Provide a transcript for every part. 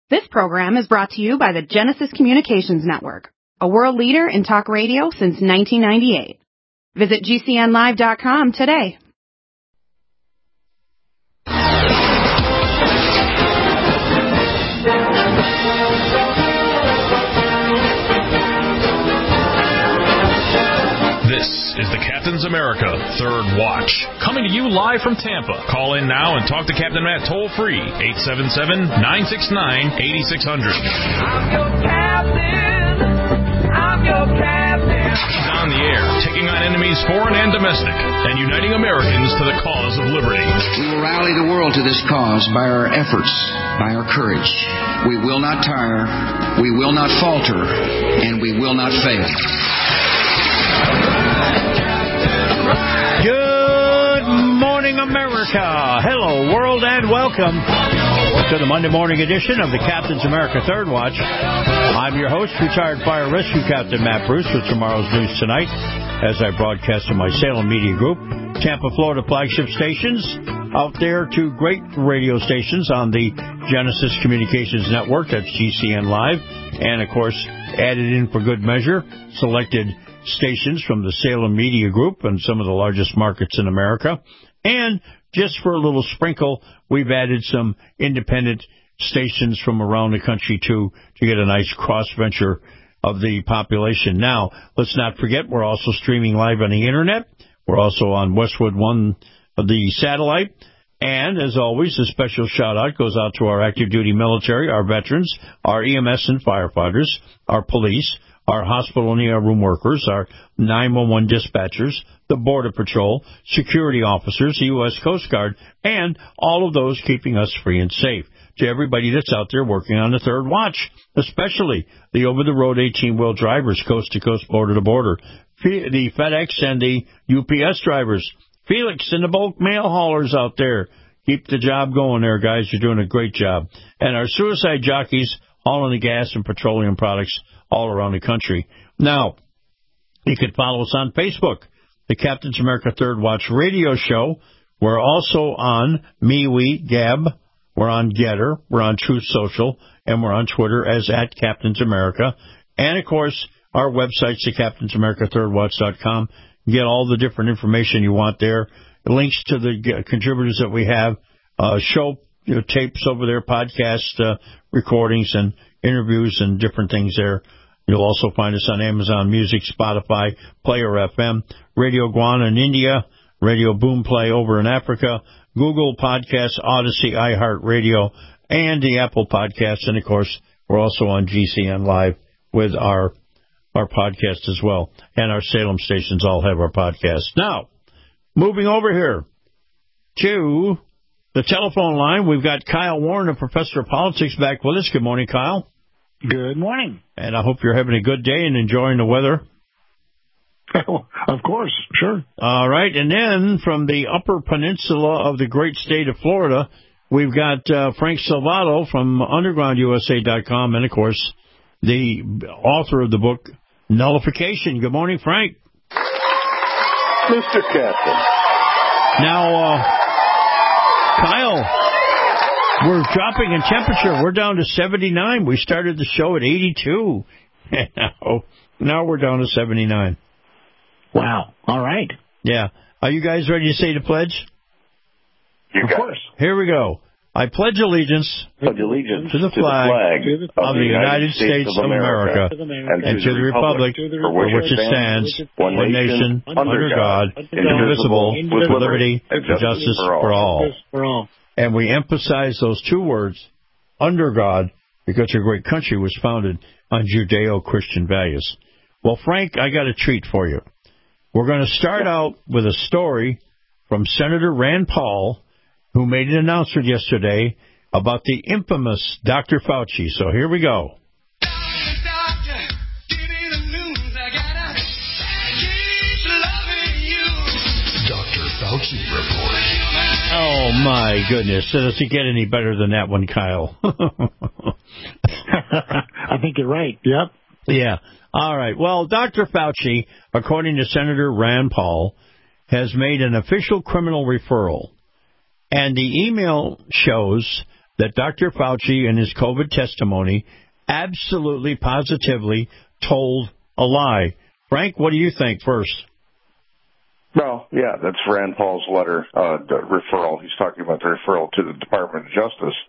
This program is brought to you by the Genesis Communications Network, a world leader in talk radio since 1998. Visit GCNlive.com today. This is the Captain's America Third Watch, coming to you live from Tampa. Call in now and talk to Captain Matt toll-free, 877-969-8600. I'm your captain. I'm your captain. He's on the air, taking on enemies foreign and domestic, and uniting Americans to the cause of liberty. We will rally the world to this cause by our efforts, by our courage. We will not tire, we will not falter, and we will not fail. Good morning, America. Hello, world, and welcome to the Monday morning edition of the Captain's America Third Watch. I'm your host, retired fire rescue captain Matt Bruce, with tomorrow's news tonight, as I broadcast to my Salem Media Group, Tampa, Florida flagship stations, out there to great radio stations on the Genesis Communications Network, that's GCN Live, and, of course, added in for good measure, selected stations from the Salem Media Group and some of the largest markets in America. And just for a little sprinkle, we've added some independent stations from around the country, too, to get a nice cross-venture of the population. Now, let's not forget, we're also streaming live on the Internet. We're also on Westwood One of the satellite. And, as always, a special shout-out goes out to our active-duty military, our veterans, our EMS and firefighters, our police, our hospital and ER room workers, our 911 dispatchers, the Border Patrol, security officers, the U.S. Coast Guard, and all of those keeping us free and safe. To everybody that's out there working on the third watch, especially the over-the-road 18-wheel drivers, coast-to-coast, border-to-border, the FedEx and the UPS drivers, Felix and the bulk mail haulers out there. Keep the job going there, guys. You're doing a great job. And our suicide jockeys hauling the gas and petroleum products all around the country. Now, you can follow us on Facebook, the Captain's America Third Watch radio show. We're also on MeWe, Gab. We're on Getter. We're on Truth Social. And we're on Twitter as @Captains America. And, of course, our website's the CaptainsAmericaThirdWatch.com. Get all the different information you want there. Links to the contributors that we have, show tapes over there, podcast recordings and interviews and different things there. You'll also find us on Amazon Music, Spotify, Player FM, Radio Guana in India, Radio Boomplay over in Africa, Google Podcasts, Odyssey, iHeartRadio, and the Apple Podcasts. And, of course, we're also on GCN Live with our podcast as well. And our Salem stations all have our podcasts. Now, moving over here to the telephone line, we've got Kyle Warren, a professor of politics, back with us. Good morning, Kyle. Good morning. And I hope you're having a good day and enjoying the weather. Of course, sure. All right. And then from the Upper Peninsula of the great state of Florida, we've got Frank Salvato from UndergroundUSA.com and, of course, the author of the book, Nullification. Good morning, Frank. Mr. Captain. Now, Kyle, we're dropping in temperature. We're down to 79. We started the show at 82. Now we're down to 79. Wow. All right. Yeah. Are you guys ready to say the pledge? Of course. Here we go. I pledge allegiance to the flag of the United States of America and to the republic for which it stands, one nation, under God, indivisible, with liberty and justice for all. And we emphasize those two words, under God, because our great country was founded on Judeo-Christian values. Well, Frank, I got a treat for you. We're going to start out with a story from Senator Rand Paul, who made an announcement yesterday about the infamous Dr. Fauci. So here we go. Dr. Fauci Report. Oh, my goodness. Does it get any better than that one, Kyle? I think you're right. Yep. Yeah. All right. Well, Dr. Fauci, according to Senator Rand Paul, has made an official criminal referral. And the email shows that Dr. Fauci in his COVID testimony absolutely, positively told a lie. Frank, what do you think first? Well, yeah, that's Rand Paul's letter, the referral. He's talking about the referral to the Department of Justice.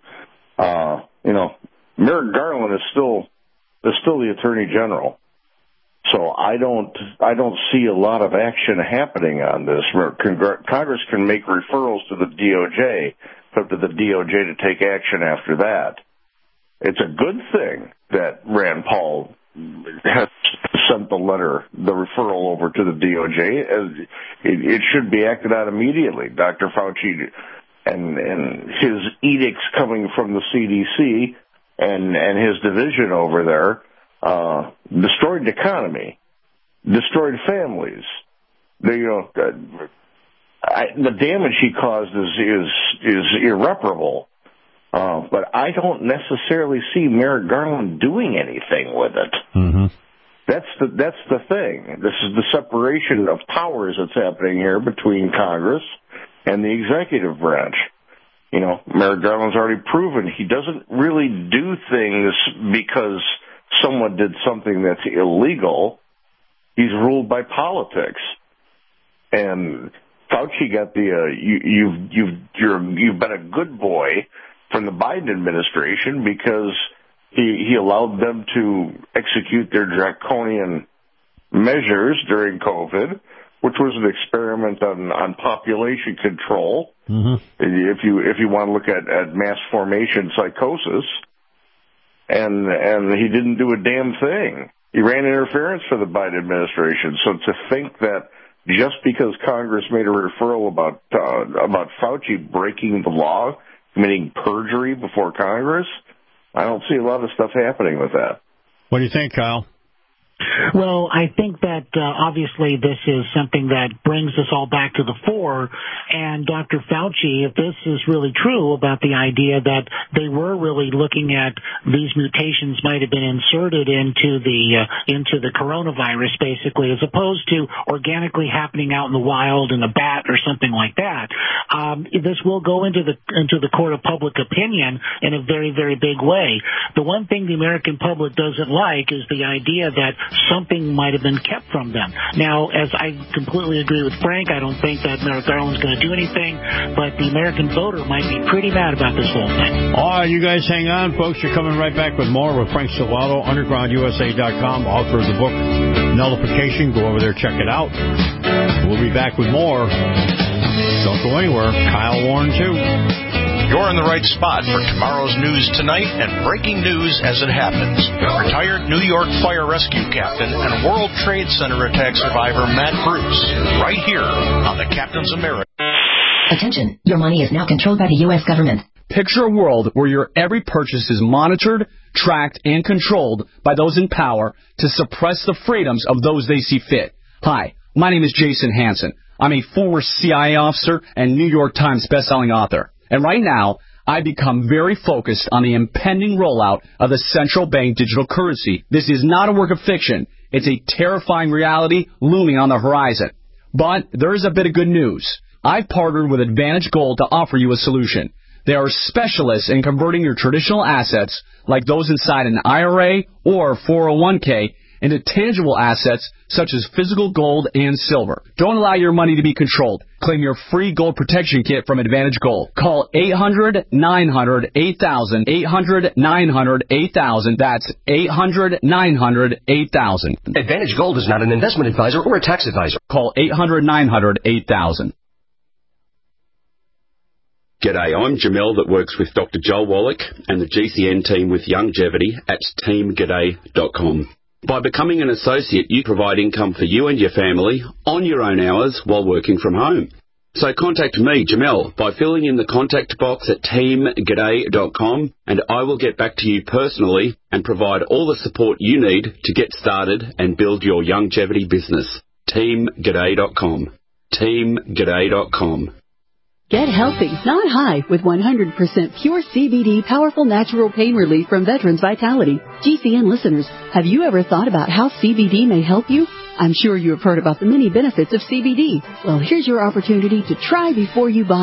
Merrick Garland is still the Attorney General. So I don't see a lot of action happening on this. Congress can make referrals to the DOJ, up to the DOJ to take action after that. It's a good thing that Rand Paul has sent the letter, the referral over to the DOJ. As it should be acted on immediately. Dr. Fauci and his edicts coming from the CDC and his division over there destroyed the economy, destroyed families. The damage he caused is irreparable. But I don't necessarily see Merrick Garland doing anything with it. Mm-hmm. That's the thing. This is the separation of powers that's happening here between Congress and the executive branch. Merrick Garland's already proven he doesn't really do things because someone did something that's illegal. He's ruled by politics. And Fauci got you've been a good boy from the Biden administration because he allowed them to execute their draconian measures during COVID, which was an experiment on population control. Mm-hmm. If you want to look at mass formation psychosis, and he didn't do a damn thing. He ran interference for the Biden administration. So to think that just because Congress made a referral about Fauci breaking the law, committing perjury before Congress, I don't see a lot of stuff happening with that. What do you think, Kyle? Well, I think that obviously this is something that brings us all back to the fore. And Dr. Fauci, if this is really true about the idea that they were really looking at these mutations might have been inserted into the coronavirus, basically, as opposed to organically happening out in the wild in a bat or something like that, this will go into the court of public opinion in a very, very big way. The one thing the American public doesn't like is the idea that something might have been kept from them. Now, as I completely agree with Frank, I don't think that Merrick Garland's going to do anything, but the American voter might be pretty mad about this whole thing. All right, you guys hang on, folks. You're coming right back with more with Frank Salvato, UndergroundUSA.com, author of the book Nullification. Go over there, check it out. We'll be back with more. Don't go anywhere. Kyle Warren, too. You're in the right spot for tomorrow's news tonight and breaking news as it happens. Retired New York Fire Rescue Captain and World Trade Center attack survivor Matt Bruce, right here on the Captain's America. Attention, your money is now controlled by the U.S. government. Picture a world where your every purchase is monitored, tracked, and controlled by those in power to suppress the freedoms of those they see fit. Hi, my name is Jason Hansen. I'm a former CIA officer and New York Times bestselling author. And right now, I become very focused on the impending rollout of the central bank digital currency. This is not a work of fiction. It's a terrifying reality looming on the horizon. But there is a bit of good news. I've partnered with Advantage Gold to offer you a solution. They are specialists in converting your traditional assets, like those inside an IRA or 401k, into tangible assets such as physical gold and silver. Don't allow your money to be controlled. Claim your free gold protection kit from Advantage Gold. Call 800-900-8000, 800-900-8000. That's 800-900-8000. Advantage Gold is not an investment advisor or a tax advisor. Call 800-900-8000. G'day, I'm Jamel that works with Dr. Joel Wallach and the GCN team with Longevity at teamg'day.com. By becoming an associate, you provide income for you and your family on your own hours while working from home. So contact me, Jamel, by filling in the contact box at teamg'day.com, and I will get back to you personally and provide all the support you need to get started and build your longevity business. teamg'day.com. teamg'day.com. Get healthy, not high, with 100% pure CBD powerful natural pain relief from Veterans Vitality. GCN listeners, have you ever thought about how CBD may help you? I'm sure you have heard about the many benefits of CBD. Well, here's your opportunity to try before you buy.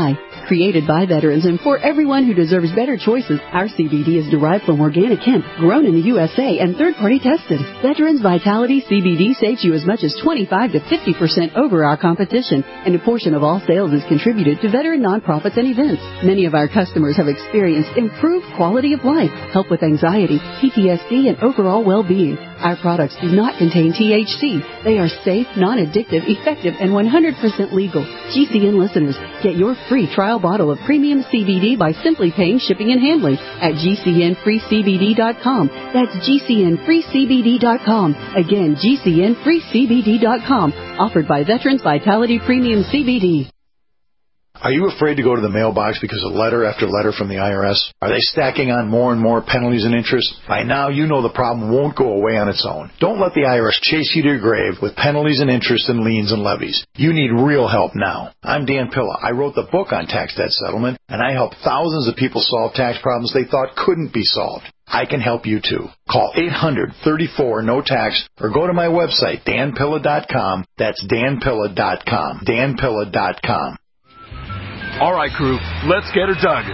Created by veterans and for everyone who deserves better choices, our CBD is derived from organic hemp, grown in the USA and third-party tested. Veterans Vitality CBD saves you as much as 25 to 50% over our competition, and a portion of all sales is contributed to veteran nonprofits and events. Many of our customers have experienced improved quality of life, help with anxiety, PTSD, and overall well-being. Our products do not contain THC. They are safe, non-addictive, effective, and 100% legal. GCN listeners, get your free trial bottle of premium CBD by simply paying shipping and handling at GCNFreeCBD.com. That's GCNFreeCBD.com. Again, GCNFreeCBD.com. Offered by Veterans Vitality Premium CBD. Are you afraid to go to the mailbox because of letter after letter from the IRS? Are they stacking on more and more penalties and interest? By now, you know the problem won't go away on its own. Don't let the IRS chase you to your grave with penalties and interest and liens and levies. You need real help now. I'm Dan Pilla. I wrote the book on tax debt settlement, and I help thousands of people solve tax problems they thought couldn't be solved. I can help you too. Call 800-34-NO-TAX or go to my website, danpilla.com. That's danpilla.com. danpilla.com. All right, crew, let's get her dug.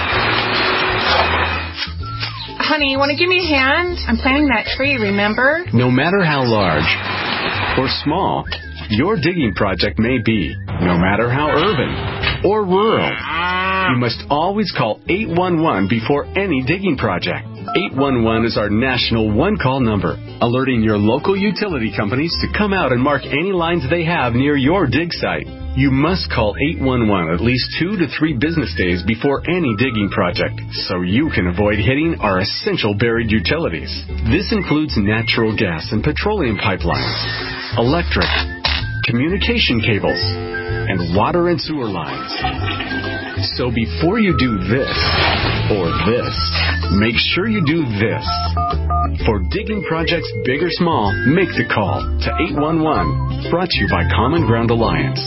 Honey, you want to give me a hand? I'm planting that tree, remember? No matter how large or small your digging project may be, no matter how urban or rural, you must always call 811 before any digging project. 811 is our national one-call number, alerting your local utility companies to come out and mark any lines they have near your dig site. You must call 811 at least 2 to 3 business days before any digging project, so you can avoid hitting our essential buried utilities. This includes natural gas and petroleum pipelines, electric, communication cables, and water and sewer lines. So before you do this or this, make sure you do this. For digging projects big or small, make the call to 811. Brought to you by Common Ground Alliance.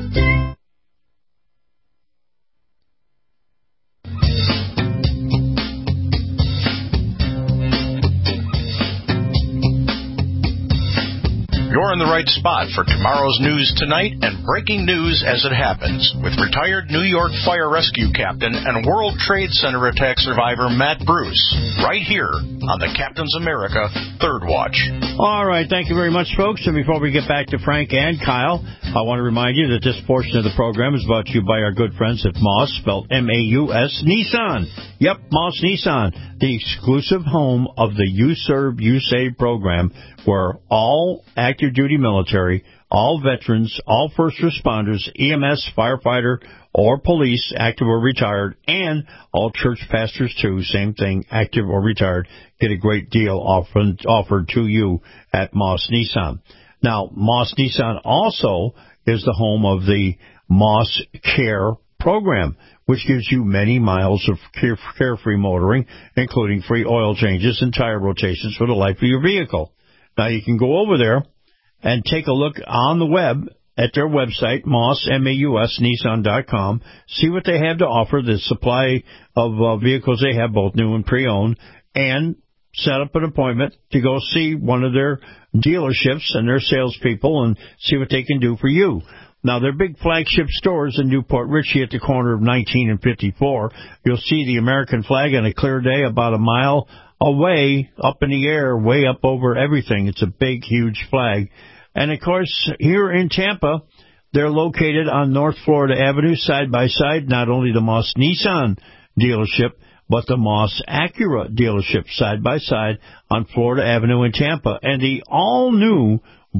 You're in the right spot for tomorrow's news tonight and breaking news as it happens with retired New York Fire Rescue Captain and World Trade Center attack survivor Matt Bruce, right here on the Captain's America Third Watch. All right, thank you very much, folks. And before we get back to Frank and Kyle, I want to remind you that this portion of the program is brought to you by our good friends at Moss, spelled M-A-U-S, Nissan. Yep, Moss Nissan, the exclusive home of the You Serve, You Save program, where all active duty military, all veterans, all first responders, EMS, firefighter, or police, active or retired, and all church pastors too, same thing, active or retired, get a great deal offered to you at Moss Nissan. Now, Moss Nissan also is the home of the Moss Care program, which gives you many miles of carefree motoring, including free oil changes and tire rotations for the life of your vehicle. Now, you can go over there and take a look on the web at their website, Moss, M-A-U-S, Nissan.com, see what they have to offer, the supply of vehicles they have, both new and pre-owned, and set up an appointment to go see one of their dealerships and their salespeople and see what they can do for you. Now, their big flagship stores in Newport Richey at the corner of 19 and 54, you'll see the American flag on a clear day about a mile away, up in the air, way up over everything. It's a big, huge flag. And, of course, here in Tampa, they're located on North Florida Avenue, side by side, not only the Moss Nissan dealership, but the Moss Acura dealership, side by side on Florida Avenue in Tampa. And the all-new,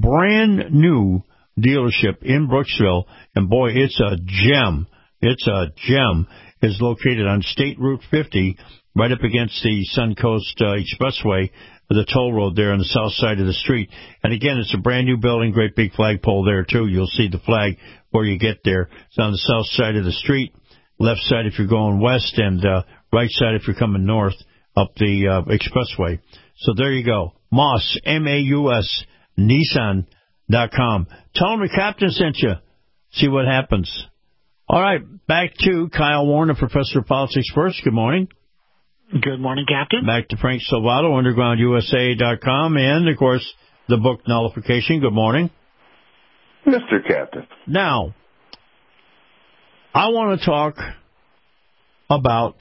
brand-new dealership in Brooksville, and boy, it's a gem. It's a gem. Is located on State Route 50, right up against the Suncoast Expressway, the toll road there on the south side of the street. And again, it's a brand new building, great big flagpole there too. You'll see the flag where you get there. It's on the south side of the street, left side if you're going west, and right side if you're coming north up the expressway. So there you go. Moss, M-A-U-S, Nissan.com. Tell them the captain sent you. See what happens. All right, back to Kyle Warner, Professor of Politics First. Good morning. Good morning, Captain. Back to Frank Salvato, UndergroundUSA.com, and, of course, the book Nullification. Good morning. Mr. Captain. Now, I want to talk about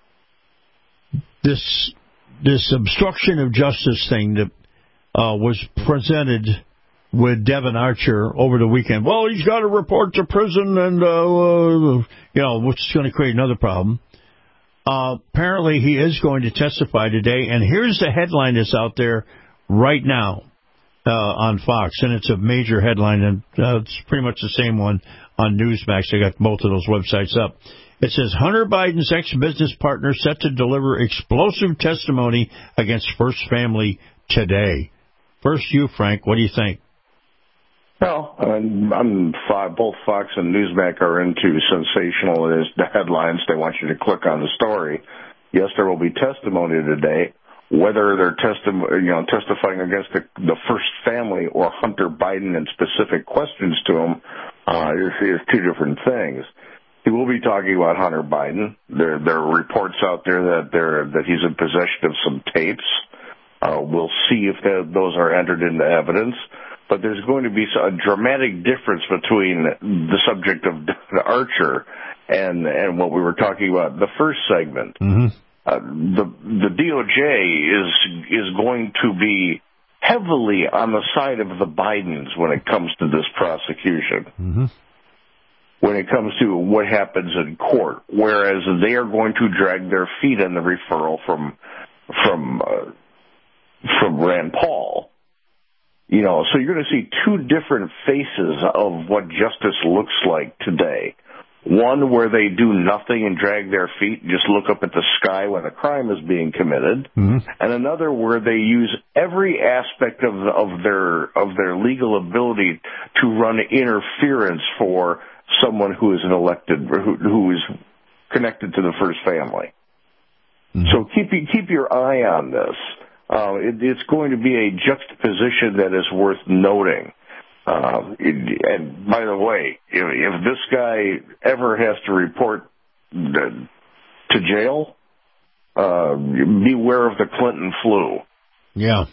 this obstruction of justice thing that was presented with Devin Archer over the weekend. Well, he's got to report to prison, and which is going to create another problem. Apparently, he is going to testify today, and here's the headline that's out there right now on Fox, and it's a major headline, and it's pretty much the same one on Newsmax. I got both of those websites up. It says, Hunter Biden's ex-business partner set to deliver explosive testimony against First Family today. First, you, Frank, what do you think? Well, both Fox and Newsmax are into sensationalist headlines. They want you to click on the story. Yes, there will be testimony today. Whether they're testifying against the First Family or Hunter Biden and specific questions to him is two different things. He will be talking about Hunter Biden. There are reports out there that he's in possession of some tapes. We'll see if those are entered into evidence. But there's going to be a dramatic difference between the subject of Archer and what we were talking about the first segment. Mm-hmm. The DOJ is going to be heavily on the side of the Bidens when it comes to this prosecution. Mm-hmm. When it comes to what happens in court, whereas they are going to drag their feet in the referral from Rand Paul. So you're going to see two different faces of what justice looks like today. One where they do nothing and drag their feet, just look up at the sky when a crime is being committed, mm-hmm. and another where they use every aspect of their legal ability to run interference for someone who is an elected, who is connected to the First Family. Mm-hmm. So keep your eye on this. It's going to be a juxtaposition that is worth noting. And by the way, if this guy ever has to report to jail, beware of the Clinton flu. Yeah.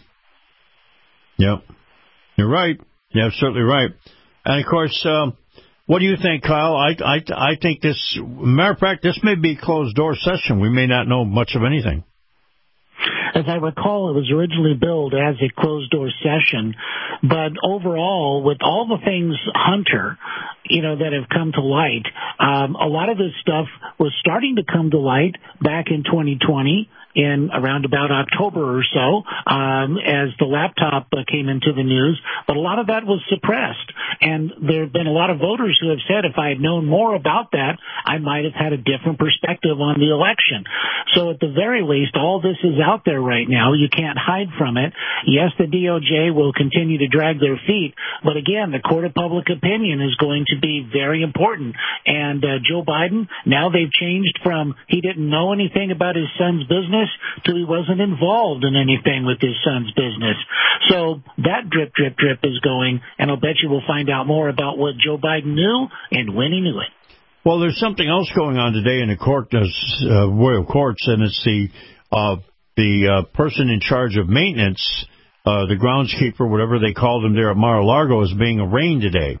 Yep. You're right. You're absolutely right. And of course, what do you think, Kyle? I think this, matter of fact, this may be a closed door session. We may not know much of anything. As I recall, it was originally billed as a closed-door session, but overall, with all the things, Hunter, that have come to light, a lot of this stuff was starting to come to light back in 2020, in around about October or so, as the laptop came into the news, but a lot of that was suppressed. And there have been a lot of voters who have said, if I had known more about that, I might have had a different perspective on the election. So at the very least, all this is out there right now. You can't hide from it. Yes, the DOJ will continue to drag their feet, but again, the court of public opinion is going to be very important. And Joe Biden, now they've changed from he didn't know anything about his son's business to he wasn't involved in anything with his son's business. So that drip is going, and I'll bet you we'll find out more about what Joe Biden knew and when he knew it. Well, there's something else going on today in the royal courts, and it's the person in charge of maintenance, the groundskeeper, whatever they called him there at Mar-a-Lago, is being arraigned today.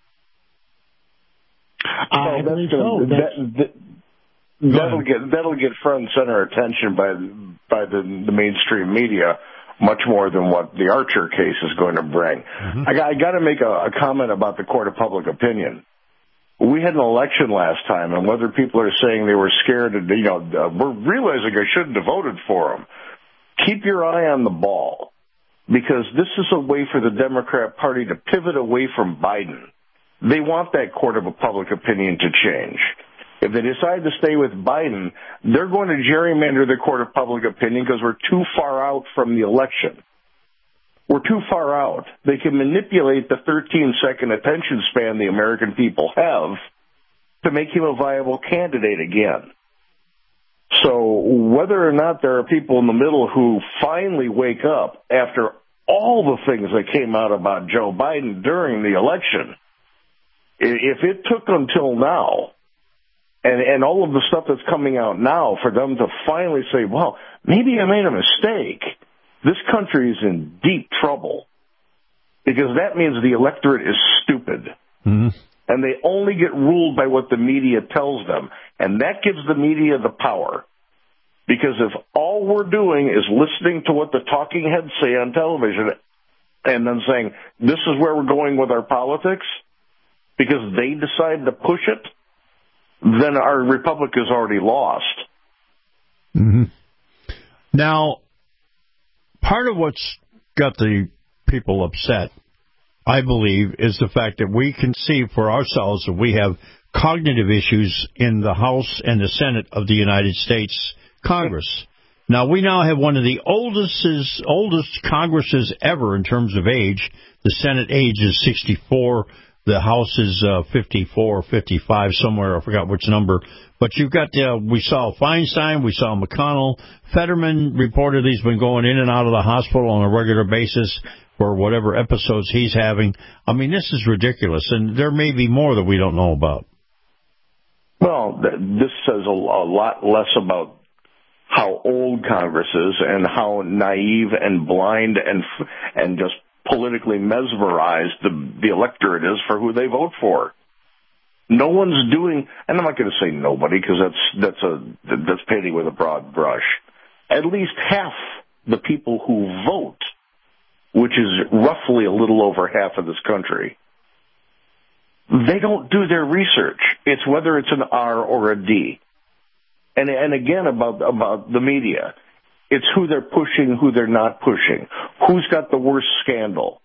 I believe so. That'll get front and center attention by the mainstream media much more than what the Archer case is going to bring. Mm-hmm. I got to make a comment about the court of public opinion. We had an election last time, and whether people are saying they were scared, we're realizing I shouldn't have voted for them. Keep your eye on the ball, because this is a way for the Democrat Party to pivot away from Biden. They want that court of public opinion to change. If they decide to stay with Biden, they're going to gerrymander the court of public opinion because we're too far out from the election. We're too far out. They can manipulate the 13-second attention span the American people have to make him a viable candidate again. So whether or not there are people in the middle who finally wake up after all the things that came out about Joe Biden during the election, if it took until now, and all of the stuff that's coming out now for them to finally say, well, maybe I made a mistake, this country is in deep trouble, because that means the electorate is stupid. Mm-hmm. and they only get ruled by what the media tells them. And that gives the media the power. Because if all we're doing is listening to what the talking heads say on television and then saying, this is where we're going with our politics, because they decide to push it, then our republic is already lost. Mm-hmm. Now, part of what's got the people upset, I believe, is the fact that we can see for ourselves that we have cognitive issues in the House and the Senate of the United States Congress. Now, we now have one of the oldest Congresses ever in terms of age. The Senate age is 64. The House is 54, 55, somewhere. I forgot which number. But you've got, we saw Feinstein, we saw McConnell. Fetterman reportedly has been going in and out of the hospital on a regular basis for whatever episodes he's having. I mean, this is ridiculous, and there may be more that we don't know about. Well, this says a lot less about how old Congress is and how naive and blind and just politically mesmerized the electorate is for who they vote for. No one's doing, and I'm not going to say nobody because that's painting with a broad brush. At least half the people who vote, which is roughly a little over half of this country, they don't do their research. It's whether it's an R or a D. And again, about the media, it's who they're pushing, who they're not pushing, who's got the worst scandal.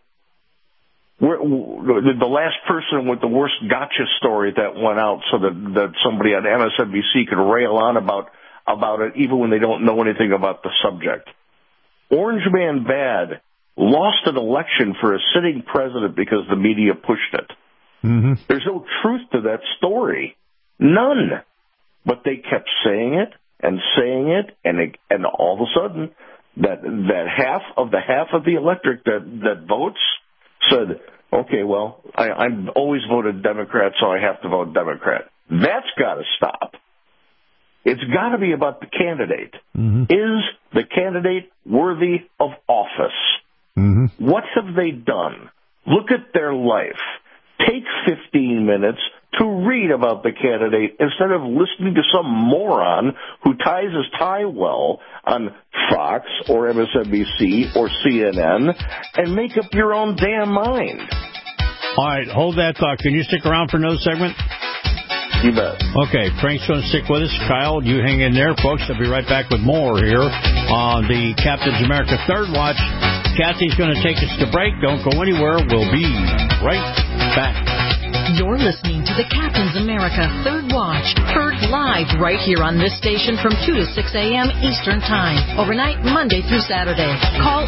The last person with the worst gotcha story that went out so that somebody on MSNBC could rail on about it even when they don't know anything about the subject. Orange Man Bad lost an election for a sitting president because the media pushed it. Mm-hmm. There's no truth to that story. None. But they kept saying it, and all of a sudden, that half of the electorate that votes said, okay, well, I'm always voted Democrat, so I have to vote Democrat. That's got to stop. It's got to be about the candidate. Mm-hmm. Is the candidate worthy of office? Mm-hmm. What have they done? Look at their life. Take 15 minutes to read about the candidate instead of listening to some moron who ties his tie well on Fox or MSNBC or CNN and make up your own damn mind. All right, hold that thought. Can you stick around for another segment? You bet. Okay, Frank's going to stick with us. Kyle, you hang in there, folks. I'll be right back with more here on the Captain's America Third Watch. Kathy's going to take us to break. Don't go anywhere. We'll be right back. You're listening to the Captain's America Third Watch, heard live right here on this station from 2 to 6 a.m. Eastern Time, overnight Monday through Saturday. Call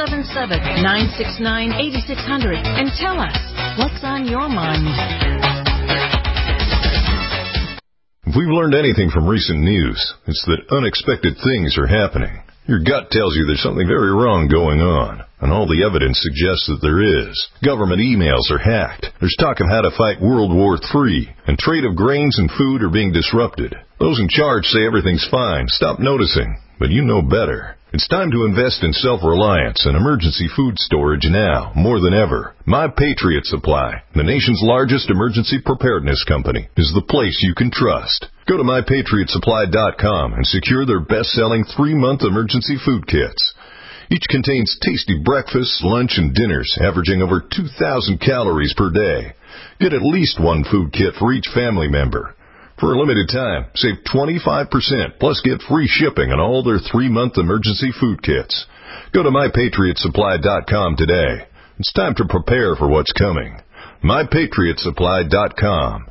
877-969-8600 and tell us what's on your mind. If we've learned anything from recent news, it's that unexpected things are happening. Your gut tells you there's something very wrong going on, and all the evidence suggests that there is. Government emails are hacked. There's talk of how to fight World War III, and trade of grains and food are being disrupted. Those in charge say everything's fine. Stop noticing, but you know better. It's time to invest in self-reliance and emergency food storage now, more than ever. My Patriot Supply, the nation's largest emergency preparedness company, is the place you can trust. Go to MyPatriotSupply.com and secure their best-selling 3-month emergency food kits. Each contains tasty breakfasts, lunch, and dinners, averaging over 2,000 calories per day. Get at least one food kit for each family member. For a limited time, save 25%, plus get free shipping on all their 3-month emergency food kits. Go to MyPatriotSupply.com today. It's time to prepare for what's coming. MyPatriotSupply.com.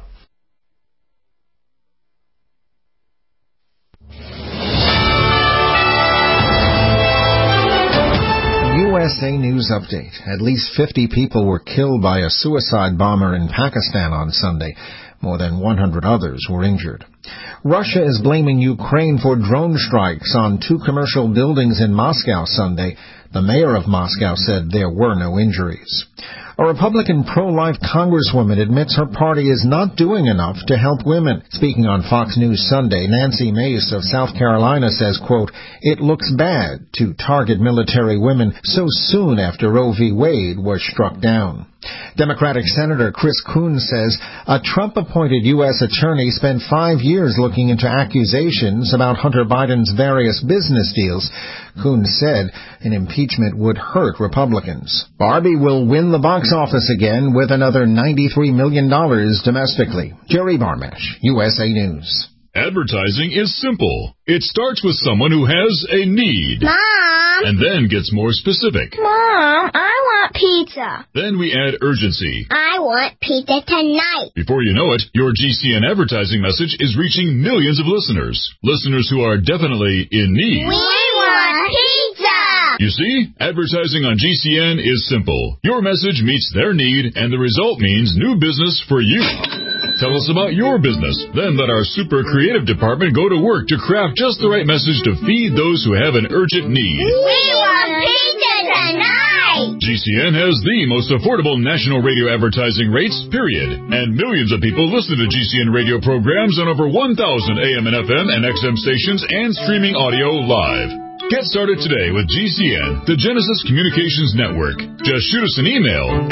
USA News Update. At least 50 people were killed by a suicide bomber in Pakistan on Sunday. More than 100 others were injured. Russia is blaming Ukraine for drone strikes on 2 commercial buildings in Moscow Sunday. The mayor of Moscow said there were no injuries. A Republican pro-life congresswoman admits her party is not doing enough to help women. Speaking on Fox News Sunday, Nancy Mace of South Carolina says, quote, "It looks bad to target military women so soon after Roe v. Wade was struck down." Democratic Senator Chris Coons says a Trump-appointed U.S. attorney spent 5 years looking into accusations about Hunter Biden's various business deals. Coons said an impeachment would hurt Republicans. Barbie will win the box office again with another $93 million domestically. Jerry Barmash, USA News. Advertising is simple. It starts with someone who has a need. Mom! And then gets more specific. Mom, I want pizza. Then we add urgency. I want pizza tonight. Before you know it, your GCN advertising message is reaching millions of listeners. Listeners who are definitely in need. We want pizza! You see, advertising on GCN is simple. Your message meets their need, and the result means new business for you. Tell us about your business. Then let our super creative department go to work to craft just the right message to feed those who have an urgent need. We want pizza tonight! GCN has the most affordable national radio advertising rates, period. And millions of people listen to GCN radio programs on over 1,000 AM and FM and XM stations and streaming audio live. Get started today with GCN, the Genesis Communications Network. Just shoot us an email,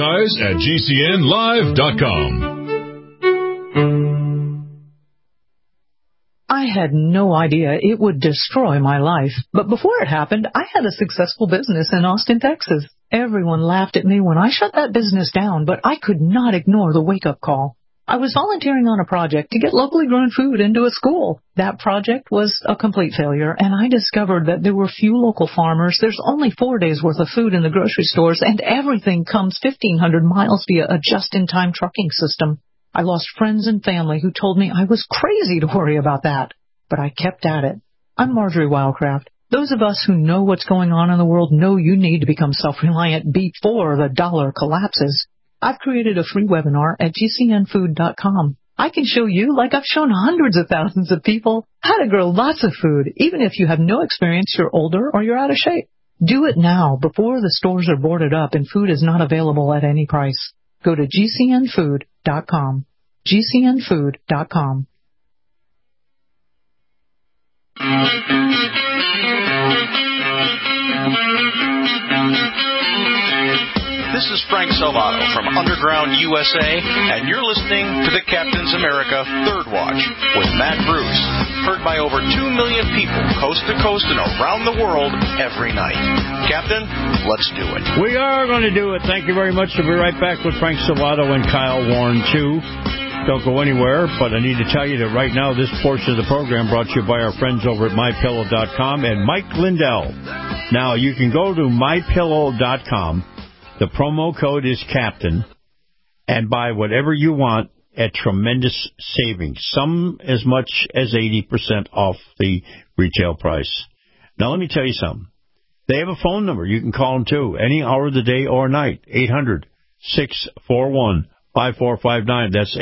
advertise@gcnlive.com. I had no idea it would destroy my life. But before it happened, I had a successful business in Austin, Texas. Everyone laughed at me when I shut that business down, but I could not ignore the wake-up call. I was volunteering on a project to get locally grown food into a school. That project was a complete failure, and I discovered that there were few local farmers. There's only 4 days' worth of food in the grocery stores, and everything comes 1,500 miles via a just-in-time trucking system. I lost friends and family who told me I was crazy to worry about that. But I kept at it. I'm Marjorie Wildcraft. Those of us who know what's going on in the world know you need to become self-reliant before the dollar collapses. I've created a free webinar at gcnfood.com. I can show you, like I've shown hundreds of thousands of people, how to grow lots of food, even if you have no experience, you're older, or you're out of shape. Do it now, before the stores are boarded up and food is not available at any price. Go to gcnfood.com. gcnfood.com. This is Frank Salvato from Underground USA, and you're listening to the Captain's America Third Watch with Matt Bruce, heard by over 2 million people coast to coast and around the world every night. Captain, let's do it. We are going to do it. Thank you very much. We'll be right back with Frank Salvato and Kyle Warren, too. Don't go anywhere, but I need to tell you that right now this portion of the program brought to you by our friends over at MyPillow.com and Mike Lindell. Now, you can go to MyPillow.com. The promo code is Captain, and buy whatever you want at tremendous savings, some as much as 80% off the retail price. Now, let me tell you something. They have a phone number. You can call them, too, any hour of the day or night, 800-641-5459. That's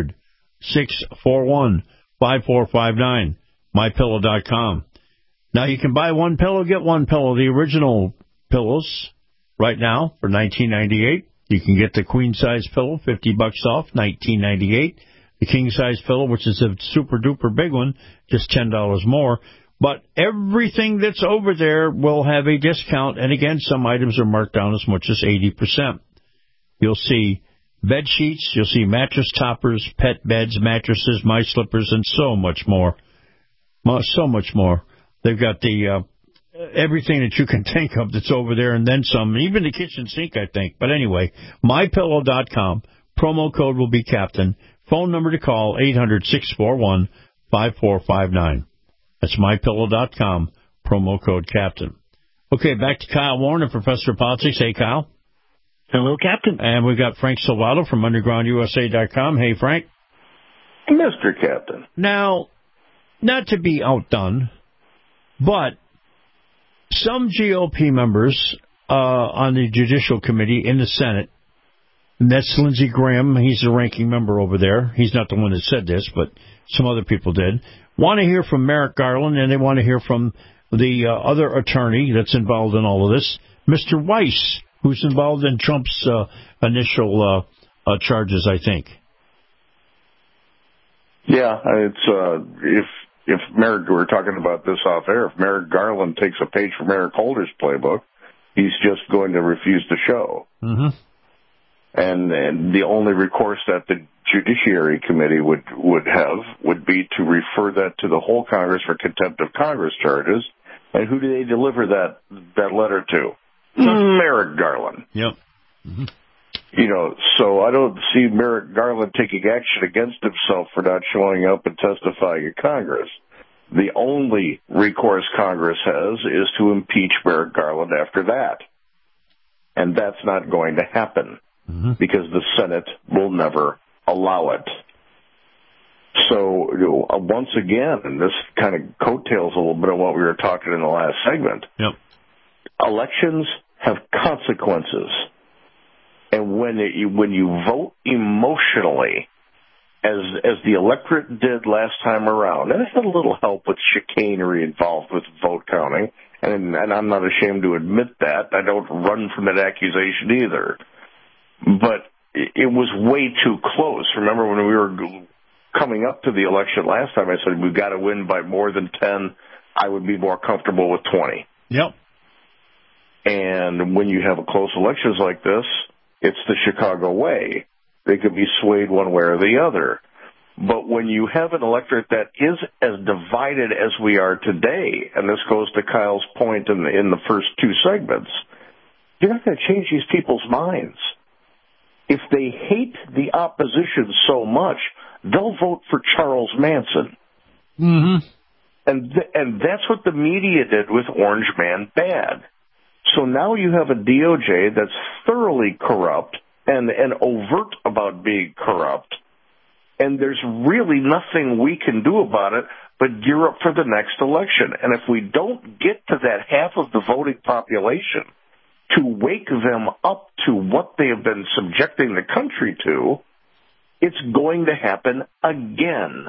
800-641-5459, MyPillow.com. Now, you can buy one pillow, get one pillow. The original pillows right now for $19.98. You can get the queen-size pillow, $50 off, $19.98. The king-size pillow, which is a super-duper big one, just $10 more. But everything that's over there will have a discount, and again, some items are marked down as much as 80%. You'll see bed sheets, you'll see mattress toppers, pet beds, mattresses, my slippers, and so much more. So much more. They've got the everything that you can think of that's over there, and then some, even the kitchen sink, I think. But anyway, MyPillow.com. Promo code will be Captain. Phone number to call, 800-641-5459. That's MyPillow.com. Promo code Captain. Okay, back to Kyle Warren, a professor of politics. Hey, Kyle. Hello, Captain. And we've got Frank Salvato from UndergroundUSA.com. Hey, Frank. Mr. Captain. Now, not to be outdone, but some GOP members on the Judicial Committee in the Senate And that's Lindsey Graham. He's the ranking member over there. He's not the one that said this, but some other people did. Want to hear from Merrick Garland, and they want to hear from the other attorney that's involved in all of this, Mr. Weiss, who's involved in Trump's initial charges, I think. Yeah, it's if Merrick, we were talking about this off air, if Merrick Garland takes a page from Eric Holder's playbook, he's just going to refuse to show. Mm-hmm. And the only recourse that the Judiciary Committee would be to refer that to the whole Congress for contempt of Congress charges. And who do they deliver that letter to? Merrick Garland. Yep. Mm-hmm. So I don't see Merrick Garland taking action against himself for not showing up and testifying in Congress. The only recourse Congress has is to impeach Merrick Garland after that. And that's not going to happen because the Senate will never allow it. So, once again, and this kind of coattails a little bit of what we were talking in the last segment, elections have consequences. And when you vote emotionally, as the electorate did last time around, and it had a little help with chicanery involved with vote counting, and I'm not ashamed to admit that. I don't run from that accusation either. But it was way too close. Remember when we were coming up to the election last time, I said we've got to win by more than 10. I would be more comfortable with 20. Yep. And when you have close elections like this, it's the Chicago way. They could be swayed one way or the other. But when you have an electorate that is as divided as we are today, and this goes to Kyle's point in the first two segments, you're not going to change these people's minds. If they hate the opposition so much, they'll vote for Charles Manson. Mm-hmm. And that's what the media did with Orange Man Bad. So now you have a DOJ that's thoroughly corrupt and overt about being corrupt, and there's really nothing we can do about it but gear up for the next election. And if we don't get to that half of the voting population to wake them up to what they have been subjecting the country to, it's going to happen again.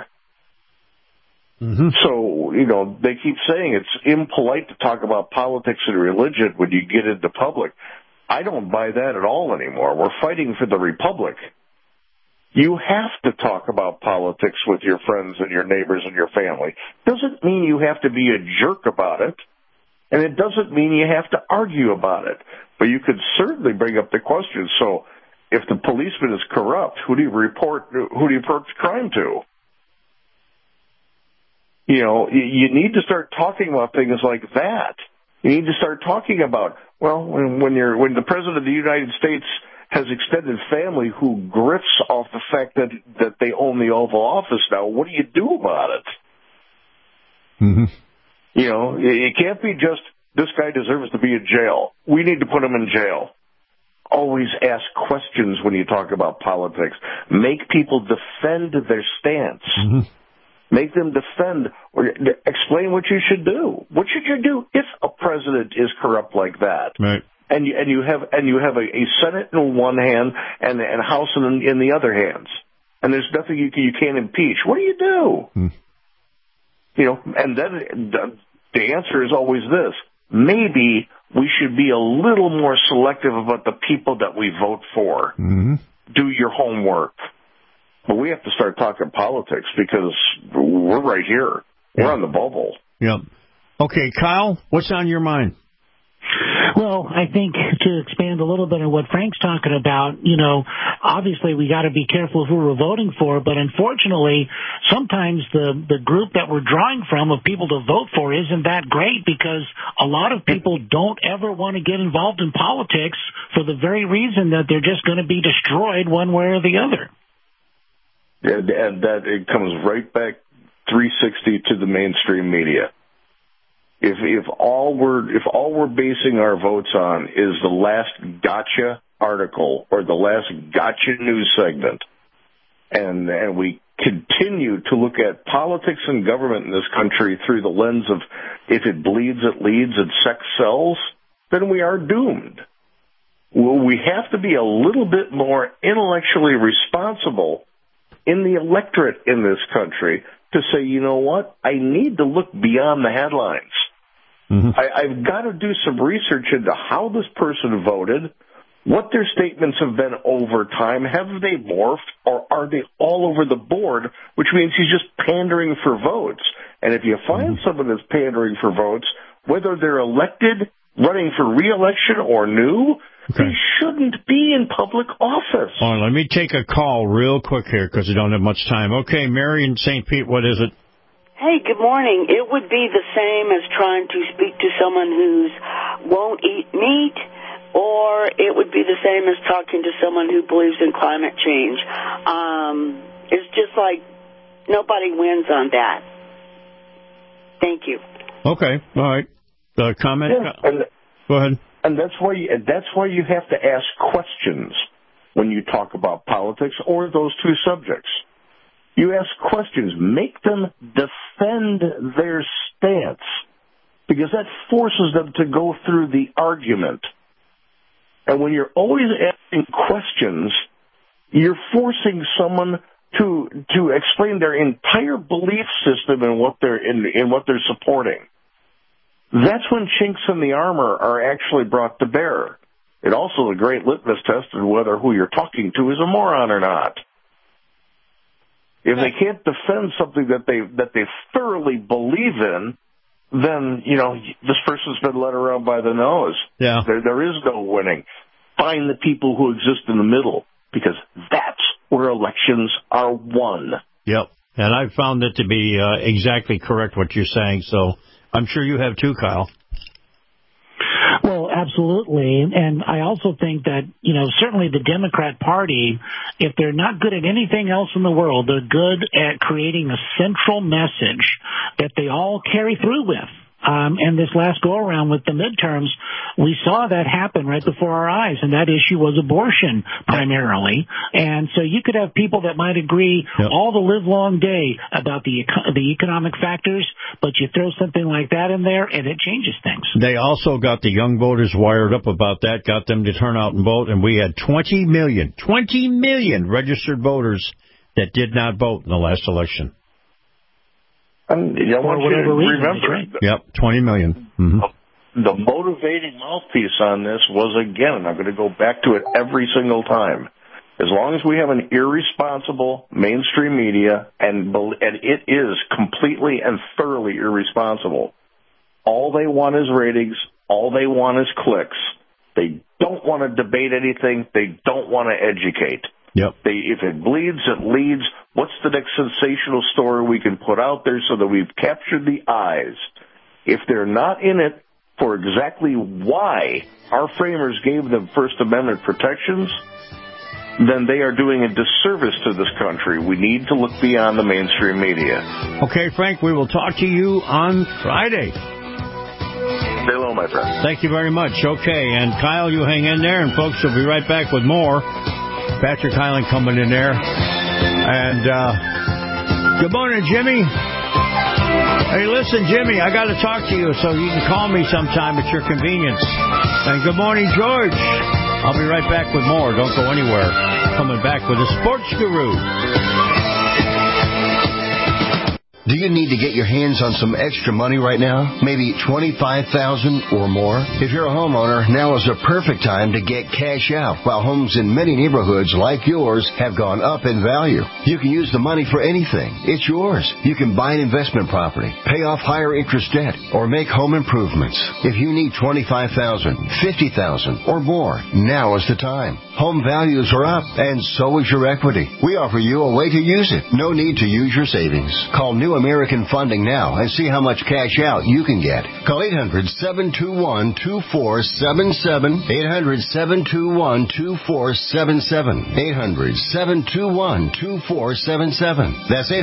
Mm-hmm. So, they keep saying it's impolite to talk about politics and religion when you get into public. I don't buy that at all anymore. We're fighting for the republic. You have to talk about politics with your friends and your neighbors and your family. Doesn't mean you have to be a jerk about it, and it doesn't mean you have to argue about it. But you could certainly bring up the question. So, if the policeman is corrupt, who do you report crime to? You need to start talking about things like that. You need to start talking about, when the President of the United States has extended family who grifts off the fact that they own the Oval Office now, what do you do about it? Mm-hmm. It can't be just, this guy deserves to be in jail. We need to put him in jail. Always ask questions when you talk about politics. Make people defend their stance. Mm-hmm. Make them defend or explain what you should do. What should you do if a president is corrupt like that? Right. And you have a Senate in one hand and a House in the other hands, and there's nothing you can't impeach. What do you do? And then the answer is always this: maybe we should be a little more selective about the people that we vote for. Mm-hmm. Do your homework. But we have to start talking politics because we're right here. We're on the bubble. Yep. Okay, Kyle, what's on your mind? Well, I think to expand a little bit on what Frank's talking about, obviously we got to be careful who we're voting for, but unfortunately, sometimes the group that we're drawing from of people to vote for isn't that great because a lot of people don't ever want to get involved in politics for the very reason that they're just going to be destroyed one way or the other. And that it comes right back 360 to the mainstream media. If all we're basing our votes on is the last gotcha article or the last gotcha news segment, and we continue to look at politics and government in this country through the lens of if it bleeds, it leads, and sex sells, then we are doomed. we have to be a little bit more intellectually responsible in the electorate in this country to say, you know what, I need to look beyond the headlines. Mm-hmm. I've got to do some research into how this person voted, what their statements have been over time. Have they morphed, or are they all over the board, which means he's just pandering for votes? And if you find someone that's pandering for votes, whether they're elected, running for re-election, or new, they shouldn't be in public office. All right, let me take a call real quick here because we don't have much time. Okay, Mary in St. Pete, what is it? Hey, good morning. It would be the same as trying to speak to someone who won't eat meat, or it would be the same as talking to someone who believes in climate change. It's just like nobody wins on that. Thank you. Okay, all right. Comment? Yeah, go ahead. And that's why you have to ask questions when you talk about politics or those two subjects. You ask questions. Make them defend their stance, because that forces them to go through the argument. And when you're always asking questions, you're forcing someone to explain their entire belief system in what they're supporting. That's when chinks in the armor are actually brought to bear. It also is a great litmus test of whether who you're talking to is a moron or not. If they can't defend something that they thoroughly believe in, then, you know, this person's been led around by the nose. Yeah. There is no winning. Find the people who exist in the middle, because that's where elections are won. Yep. And I've found it to be exactly correct what you're saying, so I'm sure you have too, Kyle. Well, absolutely. And I also think that, you know, certainly the Democrat Party, if they're not good at anything else in the world, they're good at creating a central message that they all carry through with. And this last go-around with the midterms, we saw that happen right before our eyes, and that issue was abortion primarily. And so you could have people that might agree all the live-long day about the economic factors, but you throw something like that in there, and it changes things. They also got the young voters wired up about that, got them to turn out and vote, and we had 20 million registered voters that did not vote in the last election. And I want you to remember, Yep, 20 million. Mm-hmm. The motivating mouthpiece on this was, again, and I'm going to go back to it every single time, as long as we have an irresponsible mainstream media, and it is completely and thoroughly irresponsible, all they want is ratings, all they want is clicks. They don't want to debate anything. They don't want to educate. Yep. If it bleeds, it leads. What's the next sensational story we can put out there so that we've captured the eyes? If they're not in it for exactly why our framers gave them First Amendment protections, then they are doing a disservice to this country. We need to look beyond the mainstream media. Okay, Frank, we will talk to you on Friday. Say hello, my friend. Thank you very much. Okay, and Kyle, you hang in there, and folks will be right back with more. Patrick Hyland coming in there. And good morning, Jimmy. Hey, listen, Jimmy, I got to talk to you, so you can call me sometime at your convenience. And good morning, George. I'll be right back with more. Don't go anywhere. Coming back with a sports guru. Do you need to get your hands on some extra money right now? Maybe $25,000 or more? If you're a homeowner, now is a perfect time to get cash out, while homes in many neighborhoods like yours have gone up in value. You can use the money for anything. It's yours. You can buy an investment property, pay off higher interest debt, or make home improvements. If you need $25,000, $50,000 or more, now is the time. Home values are up, and so is your equity. We offer you a way to use it. No need to use your savings. Call New American Funding now and see how much cash out you can get. Call 800-721-2477. 800-721-2477. 800-721-2477. That's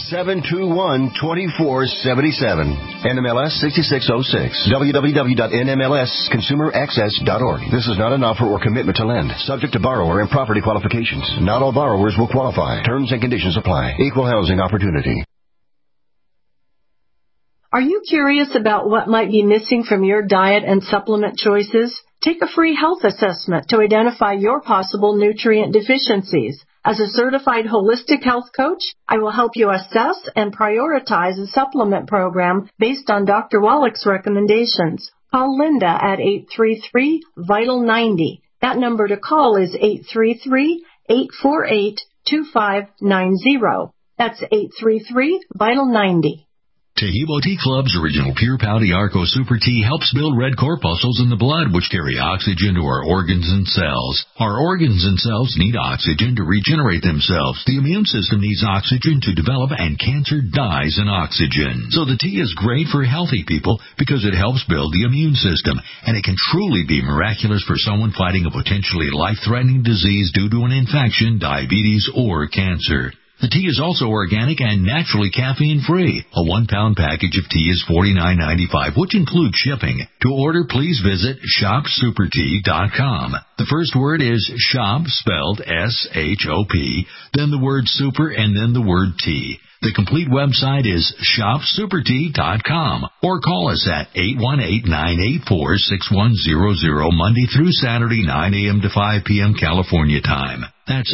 800-721-2477. NMLS 6606. www.nmlsconsumeraccess.org. This is not an offer or commitment to lend. Subject to borrower and property qualifications. Not all borrowers will qualify. Terms and conditions apply. Equal housing opportunity. Are you curious about what might be missing from your diet and supplement choices? Take a free health assessment to identify your possible nutrient deficiencies. As a certified holistic health coach, I will help you assess and prioritize a supplement program based on Dr. Wallach's recommendations. Call Linda at 833-VITAL-90. That number to call is 833-848-2590. That's 833-VITAL-90. Tahibo Tea Club's original Pure Pouty Arco Super Tea helps build red corpuscles in the blood, which carry oxygen to our organs and cells. Our organs and cells need oxygen to regenerate themselves. The immune system needs oxygen to develop, and cancer dies in oxygen. So the tea is great for healthy people because it helps build the immune system, and it can truly be miraculous for someone fighting a potentially life-threatening disease due to an infection, diabetes, or cancer. The tea is also organic and naturally caffeine-free. A 1-pound package of tea is $49.95, which includes shipping. To order, please visit shopsupertea.com. The first word is shop, spelled S-H-O-P, then the word super, and then the word tea. The complete website is shopsupertea.com, or call us at 818-984-6100 Monday through Saturday, 9 a.m. to 5 p.m. California time. That's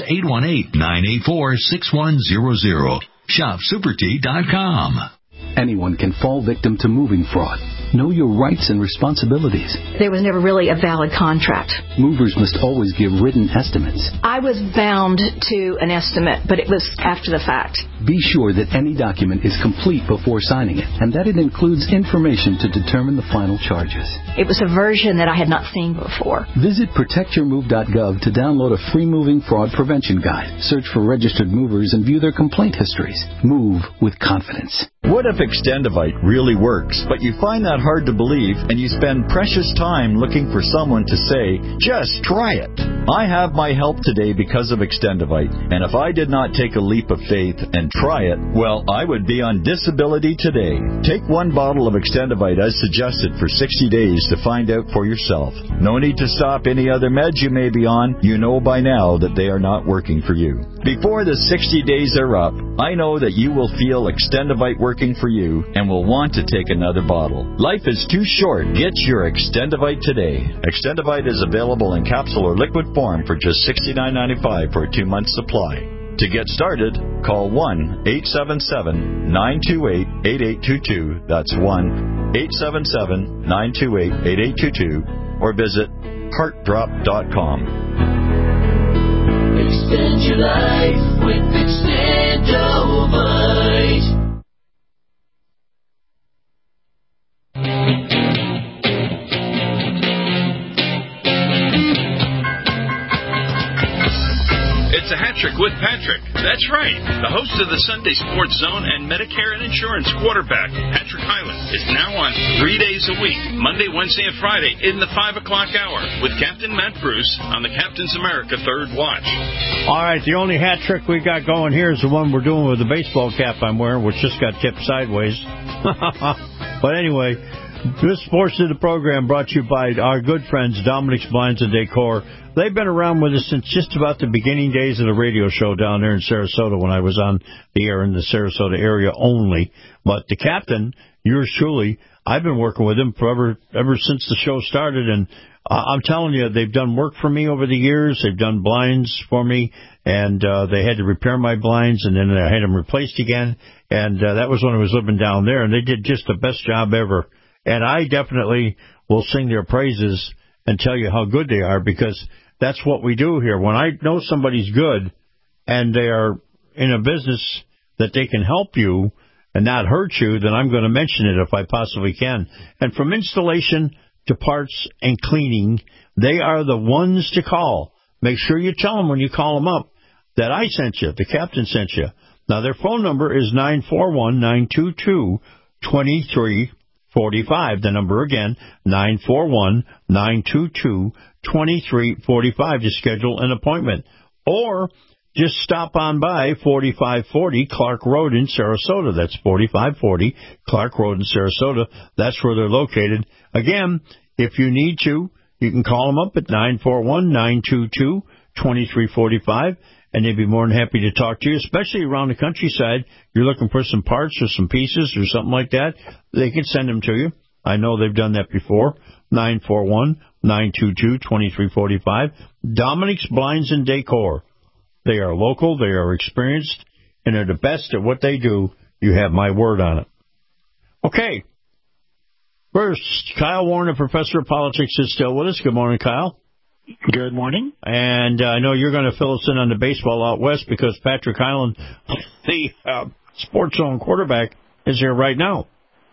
818-984-6100. Shopsupertea.com. Anyone can fall victim to moving fraud. Know your rights and responsibilities. There was never really a valid contract. Movers must always give written estimates. I was bound to an estimate, but it was after the fact. Be sure that any document is complete before signing it, and that it includes information to determine the final charges. It was a version that I had not seen before. Visit protectyourmove.gov to download a free moving fraud prevention guide. Search for registered movers and view their complaint histories. Move with confidence. What if Extendivite really works, but you find that hard to believe and you spend precious time looking for someone to say, just try it? I have my help today because of Extendivite, and if I did not take a leap of faith and try it, well, I would be on disability today. Take 1 bottle of Extendivite as suggested for 60 days to find out for yourself. No need to stop any other meds you may be on. You know by now that they are not working for you. Before the 60 days are up, I know that you will feel Extendivite working for you and will want to take another bottle. Life is too short. Get your Extendivite today. Extendivite is available in capsule or liquid form for just $69.95 for a 2-month supply. To get started, call 1-877-928-8822. That's 1-877-928-8822. Or visit heartdrop.com. Extend your life with Extendovite. It's a hat trick with Patrick. That's right. The host of the Sunday Sports Zone and Medicare and Insurance quarterback, Patrick Hyland, is now on 3 days a week, Monday, Wednesday, and Friday in the 5 o'clock hour with Captain Matt Bruce on the Captain's America Third Watch. All right, the only hat trick we got going here is the one we're doing with the baseball cap I'm wearing, which just got tipped sideways. But anyway, this portion of the program brought to you by our good friends, Dominic's Blinds and Decor. They've been around with us since just about the beginning days of the radio show down there in Sarasota when I was on the air in the Sarasota area only. But the captain, yours truly, I've been working with him ever since the show started, and I'm telling you, they've done work for me over the years. They've done blinds for me, and they had to repair my blinds, and then I had them replaced again. And that was when I was living down there, and they did just the best job ever. And I definitely will sing their praises and tell you how good they are, because that's what we do here. When I know somebody's good and they are in a business that they can help you and not hurt you, then I'm going to mention it if I possibly can. And from installation to parts and cleaning, they are the ones to call. Make sure you tell them when you call them up that I sent you, the captain sent you. Now, their phone number is 941-922-2345. The number again, 941-922-2345 to schedule an appointment. Or just stop on by 4540 Clark Road in Sarasota. That's 4540 Clark Road in Sarasota. That's where they're located. Again, if you need to, you can call them up at 941-922-2345, and they'd be more than happy to talk to you, especially around the countryside. You're looking for some parts or some pieces or something like that, they can send them to you. I know they've done that before. 941-922-2345. Dominic's Blinds and Decor. They are local, they are experienced, and they're the best at what they do. You have my word on it. Okay. First, Kyle Warren, professor of politics, is still with us. Good morning, Kyle. Good morning. And I know you're going to fill us in on the baseball out west because Patrick Hyland, the Sports Zone quarterback, is here right now.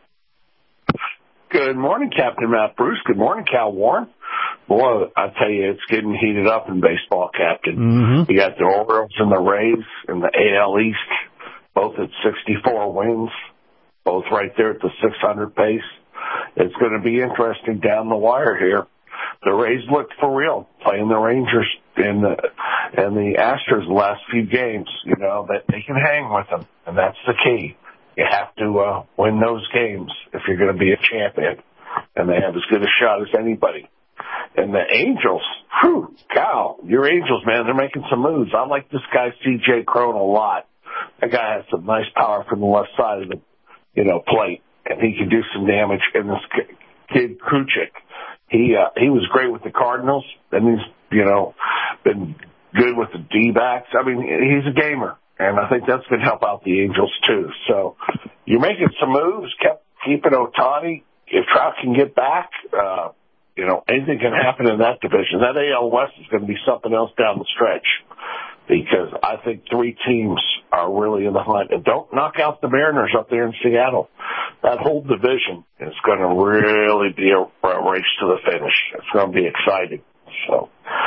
Good morning, Captain Matt Bruce. Good morning, Cal Warren. Boy, I tell you, it's getting heated up in baseball, Captain. Mm-hmm. You got the Orioles and the Rays in the AL East, both at 64 wins, both right there at the 600 pace. It's going to be interesting down the wire here. The Rays looked for real, playing the Rangers and the Astros the last few games. You know, that they can hang with them, and that's the key. You have to win those games if you're going to be a champion, and they have as good a shot as anybody. And the Angels, whew, Cal, your Angels, man, they're making some moves. I like this guy, C.J. Cron, a lot. That guy has some nice power from the left side of the, plate, and he can do some damage. And this kid, Kruchek, he was great with the Cardinals, and he's, been good with the D-backs. I mean, he's a gamer, and I think that's going to help out the Angels, too. So you're making some moves, keeping Ohtani. If Trout can get back, anything can happen in that division. That AL West is going to be something else down the stretch because I think three teams are really in the hunt. And don't knock out the Mariners up there in Seattle. That whole division is going to really be a race to the finish. It's going to be exciting. So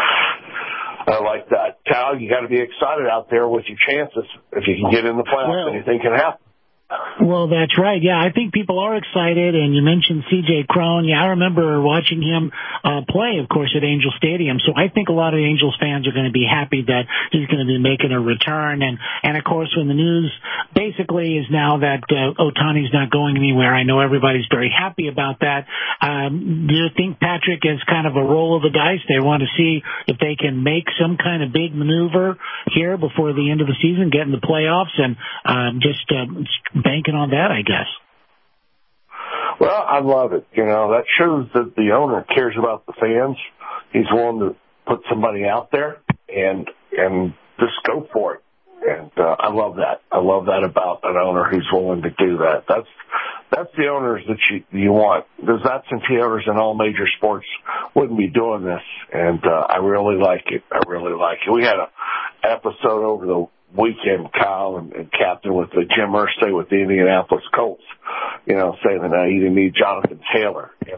I like that. Cal, you got to be excited out there with your chances. If you can get in the playoffs, anything can happen. Well, that's right. Yeah, I think people are excited, and you mentioned C.J. Cron. Yeah, I remember watching him play, of course, at Angel Stadium. So I think a lot of Angels fans are going to be happy that he's going to be making a return. And of course, when the news basically is now that Ohtani's not going anywhere, I know everybody's very happy about that. Do you think Patrick is kind of a roll of the dice? They want to see if they can make some kind of big maneuver here before the end of the season, get in the playoffs, and just banking on that, I guess. Well, I love it. That shows that the owner cares about the fans. He's willing to put somebody out there and just go for it. And I love that. I love that about an owner who's willing to do that. That's the owners that you want. There's absentee owners in all major sports wouldn't be doing this. And I really like it. We had an episode over the weekend, Kyle and Captain, with the Jim Irsay with the Indianapolis Colts, saying that he didn't need Jonathan Taylor, and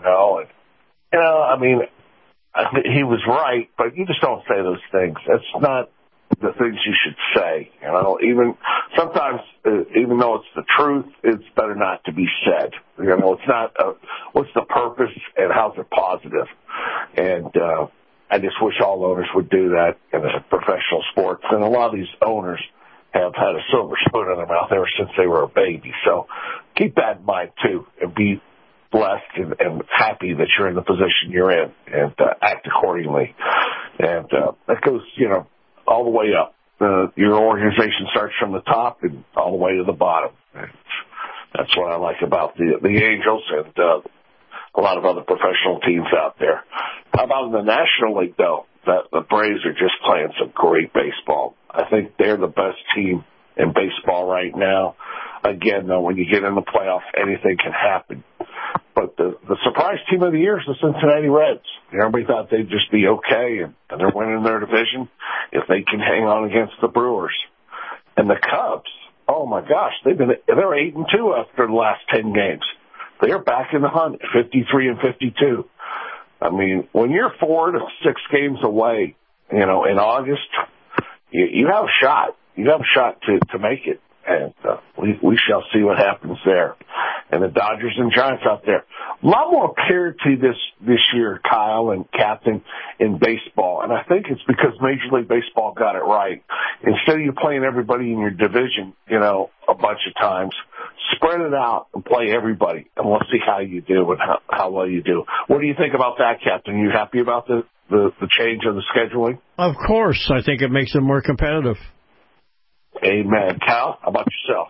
I mean, he was right, but you just don't say those things. That's not the things you should say, even sometimes, even though it's the truth, it's better not to be said. It's not, what's the purpose and how's it positive? And, I just wish all owners would do that in professional sports. And a lot of these owners have had a silver spoon in their mouth ever since they were a baby. So keep that in mind, too, and be blessed and happy that you're in the position you're in and act accordingly. And that goes, all the way up. Your organization starts from the top and all the way to the bottom. And that's what I like about the Angels and a lot of other professional teams out there. How about in the National League, though? The Braves are just playing some great baseball. I think they're the best team in baseball right now. Again, though, when you get in the playoffs, anything can happen. But the surprise team of the year is the Cincinnati Reds. Everybody thought they'd just be okay, and they're winning their division if they can hang on against the Brewers. And the Cubs, oh my gosh, they're 8-2 after the last 10 games. They're back in the hunt at 53 and 52. I mean, when you're 4 to 6 games away, in August, you have a shot. You have a shot to make it. And we shall see what happens there. And the Dodgers and Giants out there. A lot more parity this year, Kyle and Captain, in baseball. And I think it's because Major League Baseball got it right. Instead of you playing everybody in your division, a bunch of times, spread it out and play everybody. And we'll see how you do and how well you do. What do you think about that, Captain? Are you happy about the change of the scheduling? Of course. I think it makes it more competitive. Amen. Cal, how about yourself?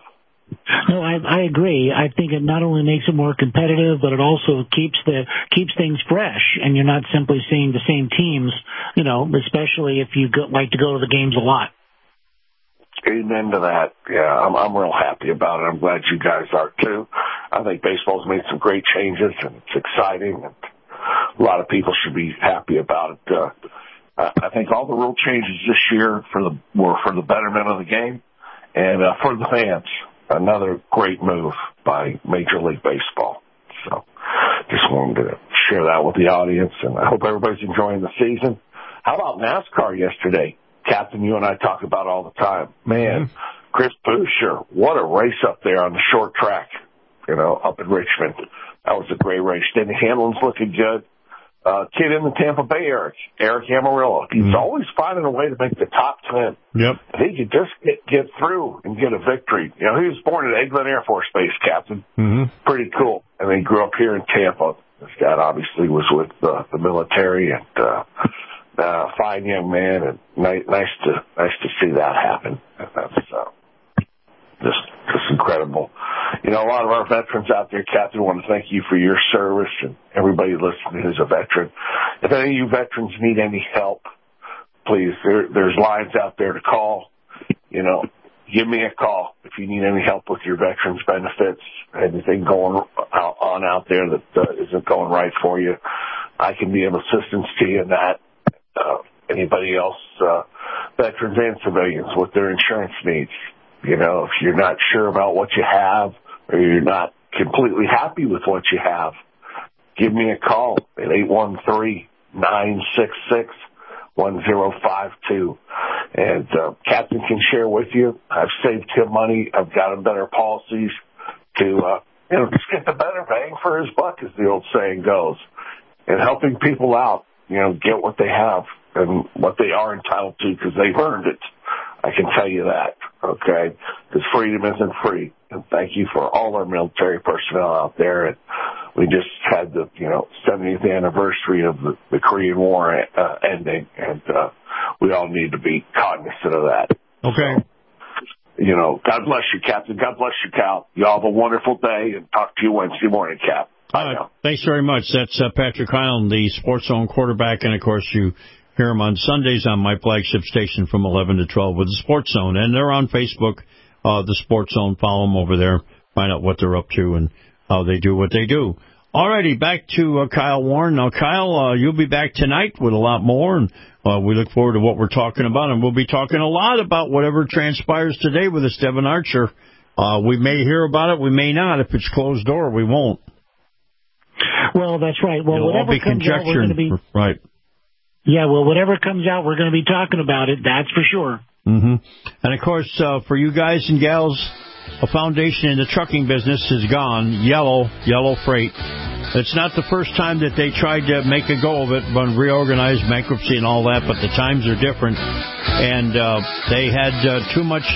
No, I agree. I think it not only makes it more competitive, but it also keeps things fresh, and you're not simply seeing the same teams, especially if you like to go to the games a lot. Amen to that. Yeah, I'm real happy about it. I'm glad you guys are too. I think baseball's made some great changes, and it's exciting, and a lot of people should be happy about it. I think all the rule changes this year were for the betterment of the game and for the fans. Another great move by Major League Baseball. So just wanted to share that with the audience, and I hope everybody's enjoying the season. How about NASCAR yesterday? Captain, you and I talk about all the time. Man, Chris Buescher, what a race up there on the short track, up in Richmond. That was a great race. Denny Hamlin's looking good. Kid in the Tampa Bay, Eric Amarillo. He's always finding a way to make the top 10. Yep. If he could just get through and get a victory. He was born at Eglin Air Force Base, Captain. Mm-hmm. Pretty cool. And then he grew up here in Tampa. His dad obviously was with the military, and fine young man, and nice to see that happen. And that's just incredible. A lot of our veterans out there, Captain, want to thank you for your service, and everybody listening who's a veteran. If any of you veterans need any help, please, there's lines out there to call. Give me a call if you need any help with your veterans benefits, anything going on out there that isn't going right for you. I can be of assistance to you in that. Anybody else, veterans and civilians, with their insurance needs. If you're not sure about what you have, or you're not completely happy with what you have, give me a call at 813-966-1052. And Captain can share with you. I've saved him money. I've got him better policies to, just get the better bang for his buck, as the old saying goes. And helping people out, get what they have and what they are entitled to because they've earned it. I can tell you that, okay? Because freedom isn't free. And thank you for all our military personnel out there. And we just had the, 70th anniversary of the Korean War ending, and we all need to be cognizant of that. Okay. So, God bless you, Captain. God bless you, Cal. You all have a wonderful day, and talk to you Wednesday morning, Cap. Thanks very much. That's Patrick Hyland, the Sports Zone quarterback, and, of course, you hear him on Sundays on my flagship station from 11 to 12 with the Sports Zone. And they're on Facebook, the Sports Zone. Follow them over there. Find out what they're up to and how they do what they do. All righty, back to Kyle Warren. Now, Kyle, you'll be back tonight with a lot more, and we look forward to what we're talking about. And we'll be talking a lot about whatever transpires today with this Devin Archer. We may hear about it. We may not. If it's closed door, we won't. Well, that's right. Well, it'll whatever all be comes out, we're going to be... Right. Yeah, well, whatever comes out, we're going to be talking about it. That's for sure. Mm-hmm. And, of course, for you guys and gals, a foundation in the trucking business is gone. Yellow Freight. It's not the first time that they tried to make a go of it, but reorganize bankruptcy and all that, but the times are different. And they had too much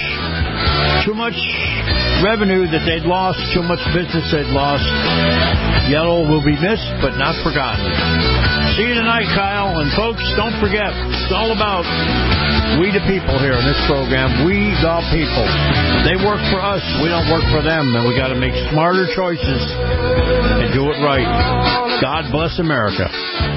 revenue that they'd lost, too much business they'd lost. Yellow will be missed, but not forgotten. See you tonight, Kyle. And, folks, don't forget, it's all about we the people here in this program. We the people. They work for us. We don't work for them. And we got to make smarter choices and do it right. God bless America.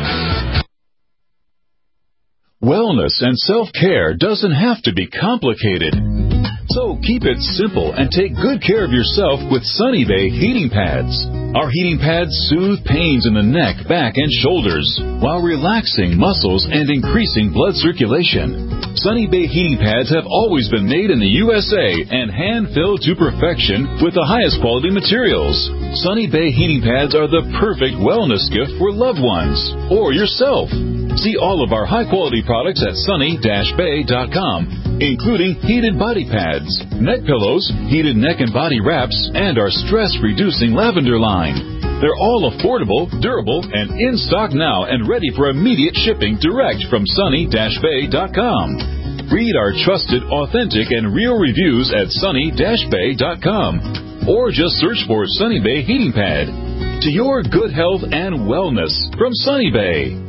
Wellness and self-care doesn't have to be complicated. So keep it simple and take good care of yourself with Sunny Bay heating pads. Our heating pads soothe pains in the neck, back, and shoulders while relaxing muscles and increasing blood circulation. Sunny Bay heating pads have always been made in the USA and hand-filled to perfection with the highest quality materials. Sunny Bay heating pads are the perfect wellness gift for loved ones or yourself. See all of our high-quality products at sunny-bay.com, including heated body pads, neck pillows, heated neck and body wraps, and our stress-reducing lavender line. They're all affordable, durable, and in stock now and ready for immediate shipping direct from sunny-bay.com. Read our trusted, authentic, and real reviews at sunny-bay.com, or just search for Sunny Bay Heating Pad. To your good health and wellness from Sunny Bay.